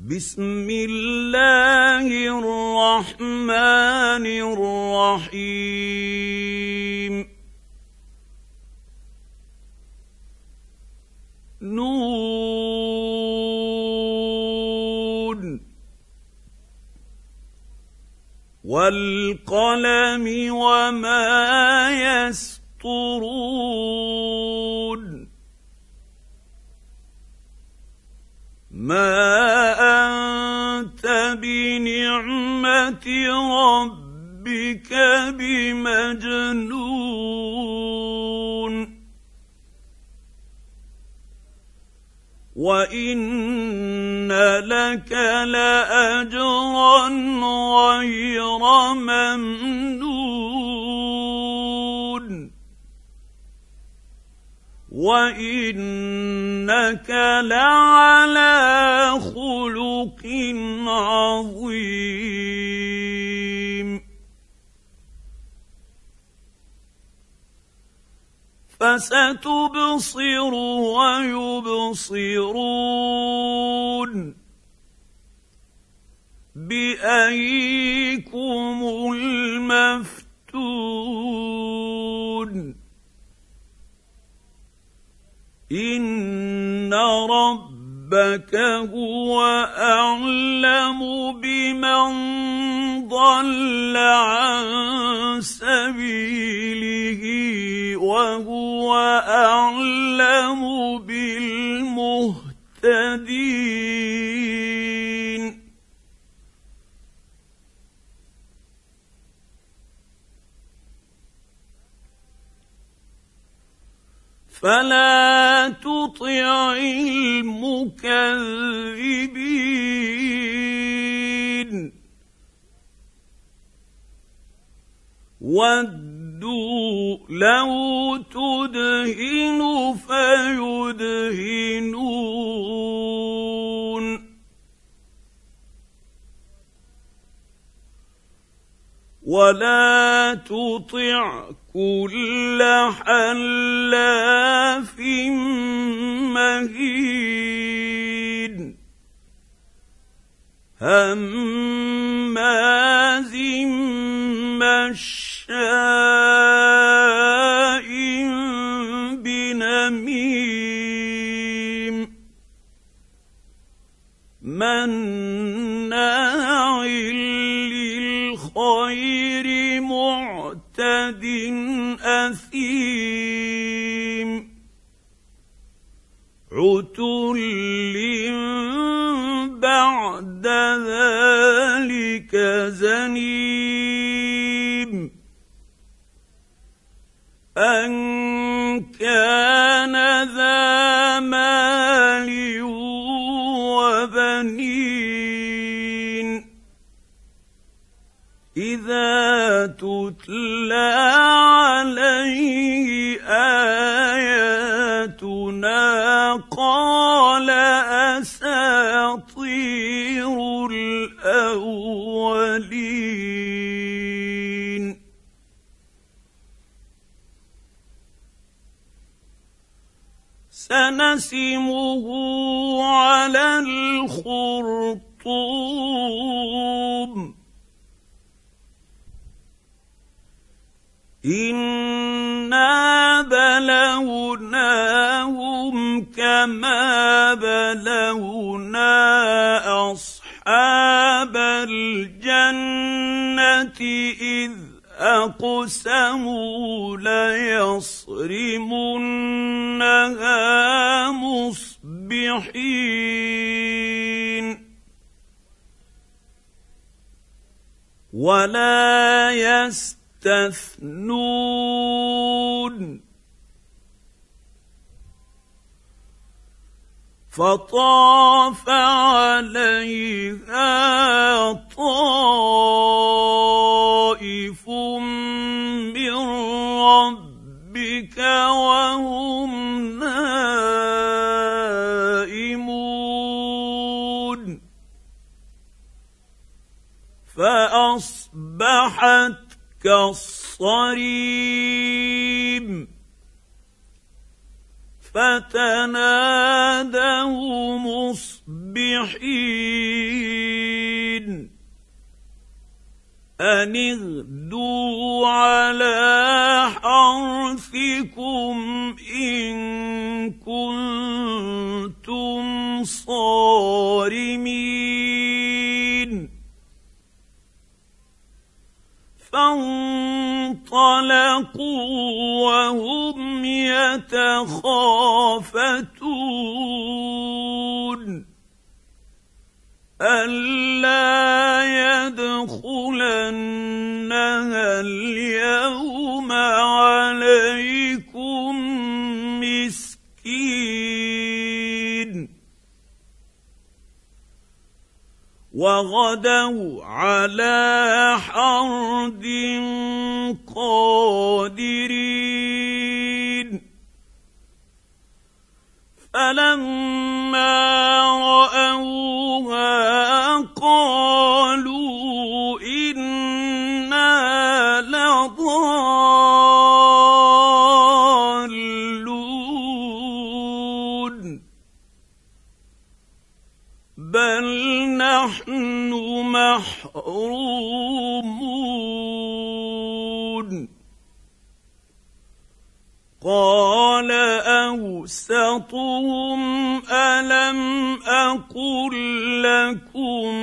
بسم الله الرحمن الرحيم نون والقلم وما يسطرون ما أنت بنعمة ربك بمجنون وإن لك لأجرا غير ممنون وإنك لعلى خلق عظيم فستبصر ويبصرون بأيكم المفتون إن ربك هو أعلم بمن ضل عن سبيله وهو أعلم بالمهتدين فلا تطع المكذبين ودوا لو تدهن فيدهنون ولا تطع كل حلاف مهين هماز مشاء بنميم مناع للخير معتد أثيم عتل بعد ذلك زنيم أن كان ذا مال وبنين إذا تتلى عليه آياتنا قال أساطير الأولين سنسمه على الخرطوم إنا بلوناهم كما بلونا أصحاب الجنة إذ أقسموا ليصرمنها مصبحين ولا يستثنون فطاف عليها طائف من ربك وهم نائمون فأصبحت كالصريم فتنادوا مصبحين أن اغدوا على حرثكم إن كنتم صارمين فانطلقوا وهم يتخافتون ألا يدخلنها اليوم عليكم مسكين وغدوا على حرد قادرين فلما رأوها قالوا إنا لضالون بل نحن محرومون قال أوسطهم ألم أقل لكم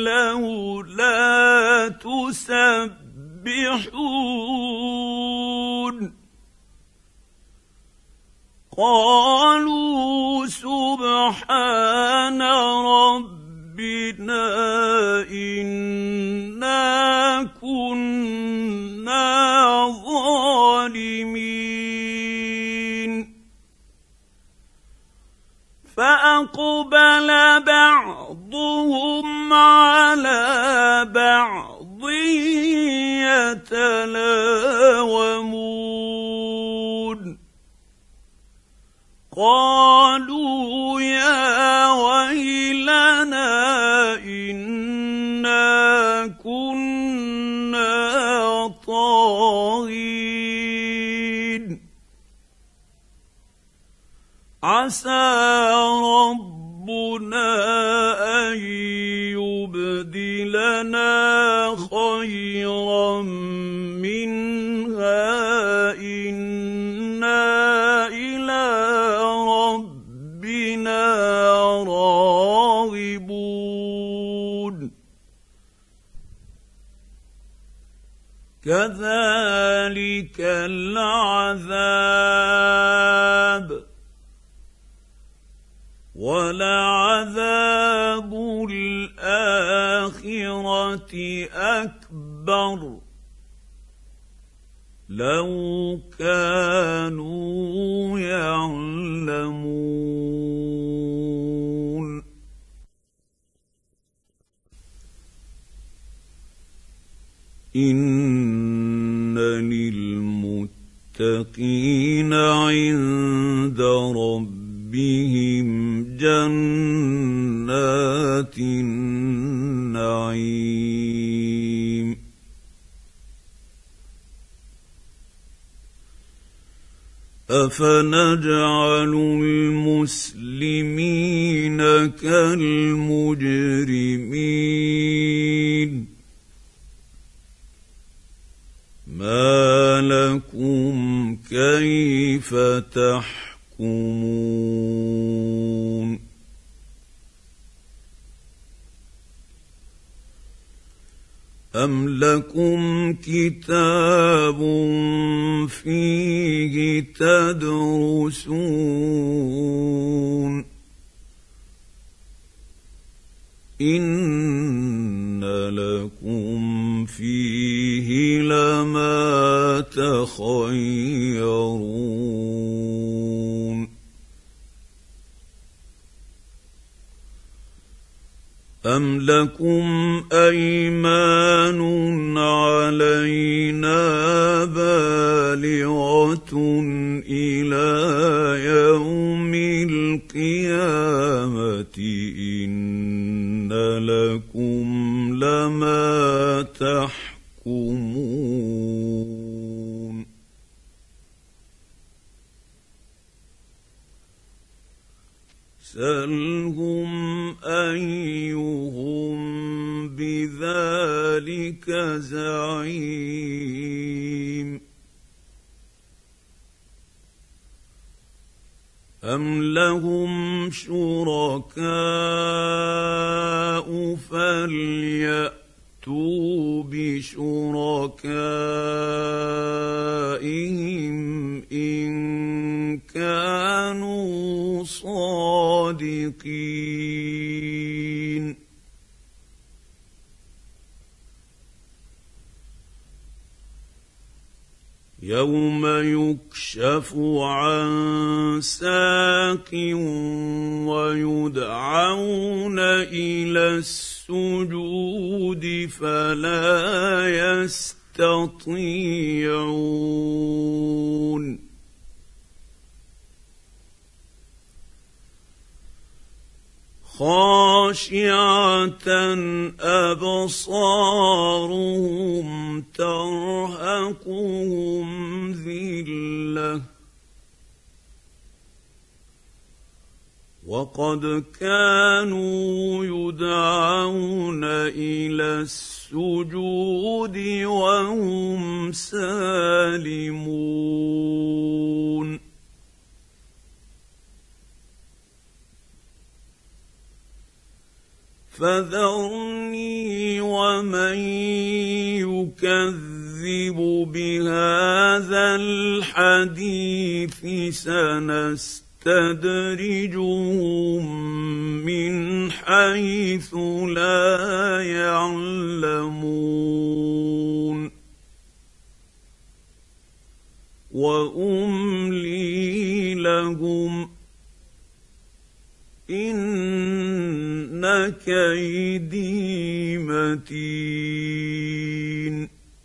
لولا تسبحون قالوا سبحان ربنا إنا كنا ظالمين فأقبل بعضهم على بعض يتلاومون قالوا يا ويلنا إنا كنا طاغين عسى ربنا أن يبدلنا خيرا منها إنا إلى ربنا راغبون كذلك العذاب ولعذاب الآخرة أكبر لو كانوا يعلمون إن للمتقين عند ربهم جنات النعيم أفنجعل المسلمين كالمجرمين ما لكم كيف تحكمون أم لكم كتاب فيه تدرسون إن لكم فيه لما تخيرون أم لكم أيمان علينا بالغة إلى يوم القيامة إن لكم لما تحكمون سل فاسالهم ايهم بذلك زعيم أم لهم شركاء فليأتوا بشركائهم إن كانوا صادقين يوم يكشف عن ساق ويدعون إلى السجود فلا يستطيعون خاشعة أبصارهم ترهقهم ذلة وقد كانوا يدعون إلى السجود وهم سالمون فذرني ومن يكذب بهذا الحديث سنستدرجهم من حيث لا يعلمون وأملي لهم إن كيدي متين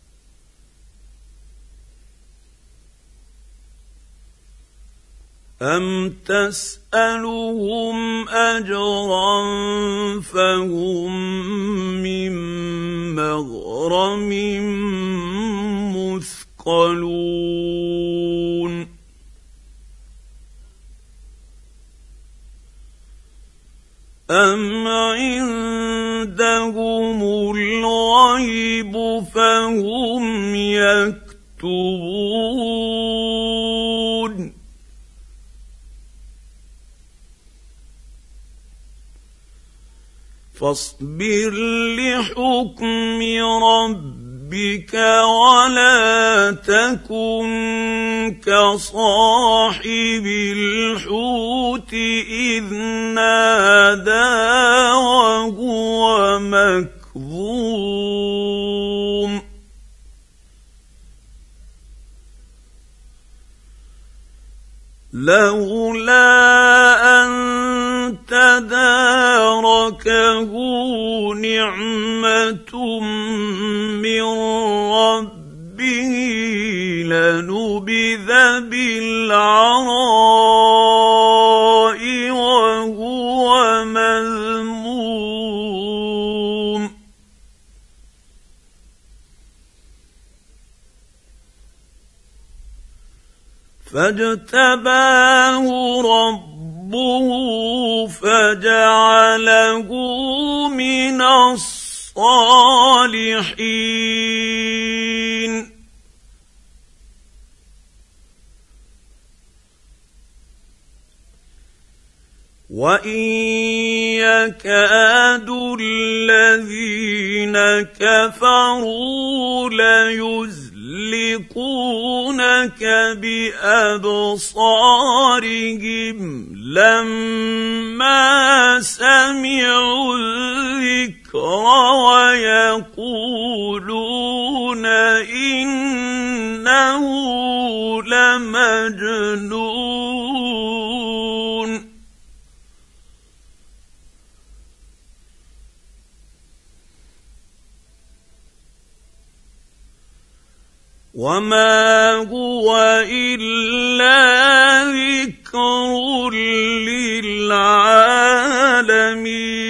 أم تسألهم أجرا فهم من مغرم مثقلون أم عندهم الغيب فهم يكتبون فاصبر لحكم ربك ولا تكن كصاحب الحوت إذ نادى وهو مكظوم لولا أن تداركه نعمة من ربه لنبذ بالعراء وهو مذموم فاجتباه ربه فجعله من الصالحين وإن يكاد الذين كفروا ليزلقونك بأبصارهم لما سمعوا الذكر ويقولون إنه لمجنون وما هو إلا ذكر للعالمين